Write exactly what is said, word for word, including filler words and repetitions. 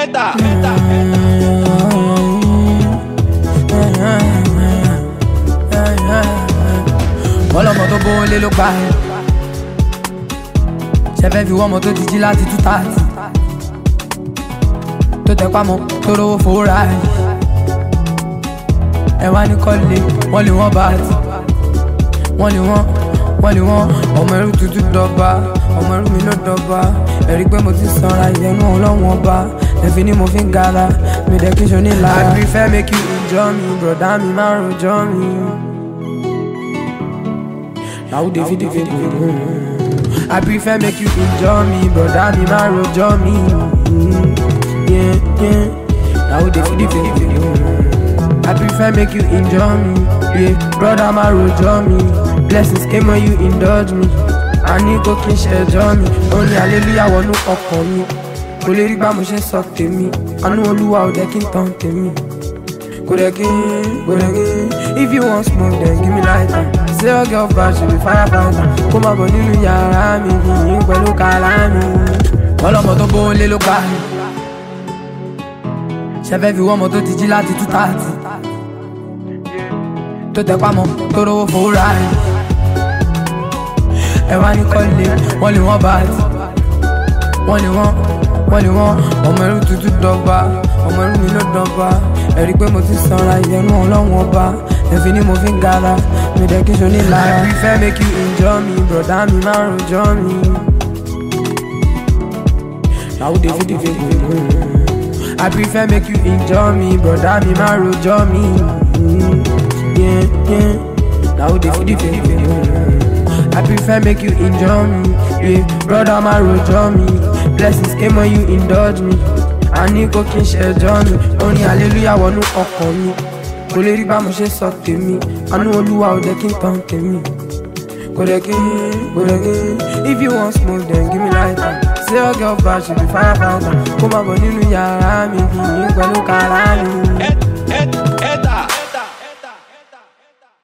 Enter. Ọlọ́mọ tó bó lé ló pa ẹ̀. Ṣẹ̀fẹ̀ fi wọ́mọ tó ti jí láti two thirty. Tó tẹ pamọ́ tó rówó fowó ra ẹ̀. Ẹ wá ní kọ́lé, wọ́n lè wọ́n bá àti. Wọ́n lè wọ́n, wọ́n lè wọ́n. Ọmọ ẹrú tuntun dọ́gba, ọmọ ẹrú mi ló dọ́gba. Ẹ̀rí pé mo ti sanra ìyẹnu ọlọ́wọ́n ọba. Ẹ̀fín ni mo fi ń gara, mi dẹ̀ kí n ṣo ní lára. I prefer make you enjoy me, broda mi máa rojọ́ mi. Now they feel the feel I prefer make you enjoy me, broda mi máa rojọ́ mi. Yeah, yeah. Now they feel the feel I prefer make you enjoy me. Yeah, brother máa rojọ́ mi. Blessings came when you indulge me. I need go kí n ṣẹjọ́ mi. Only hallelujah wọnú ọkàn mi. Kò lè rí bá mo ṣe sọ tèmi. Àánú Olúwa ò dẹ̀ kí n tán tèmi. Kò dẹ̀ kí kò dẹ̀ kí. If you want smoke then give me lighter. Say your girl bad she be firefighter. Kó má bọ̀ nínú yàrá mi yìnyín pẹ̀lú kàlá mi. Ọlọ́mọ tó bó lé ló pa ẹ̀. Ṣẹ̀fẹ̀ fi wọ́mọ tó ti jí láti two thirty. Tó tẹ pamọ́ tó rówó fowó ra ẹ̀. Ẹ wá ní kọ́lé, wọ́n lè wọ́n bá àti. Wọ́n lè wọ́n, wọ́n lè wọ́n. Ọmọ ẹrú tuntun dọ́gba, ọmọ ẹrú mi ló dọ́gba. Ẹ̀rí pé mo ti sanra ìyẹnu ọlọ́wọ́n ọba. Ẹ̀fín ni mo fi ń gara, mi dẹ̀ kí n ṣo ní lára. I prefer make you enjoy me, broda mi máa rojọ́ mi. Now they feel the feel I prefer make you enjoy me, broda mi máa rojọ́ mi. Yeah, yeah. Now they feel the feel I prefer make you enjoy me. Yeah, brother máa rojọ́ mi. Blessings came when you indulge me. I need go kí n ṣẹjọ́ mi. Orin hallelujah wọnú ọkàn mi. Kò lè rí bá mo ṣe sọ tèmi. Àánú Olúwa ò dẹ̀ kí n tán tèmi. Kò dẹ̀ kí, kò dẹ̀ kí. If you want smoke then give me lighter. Say your girl bad she be firefighter. Kó má bọ̀ nínú yàrá mi yìnyín pẹ̀lú kàlá mi.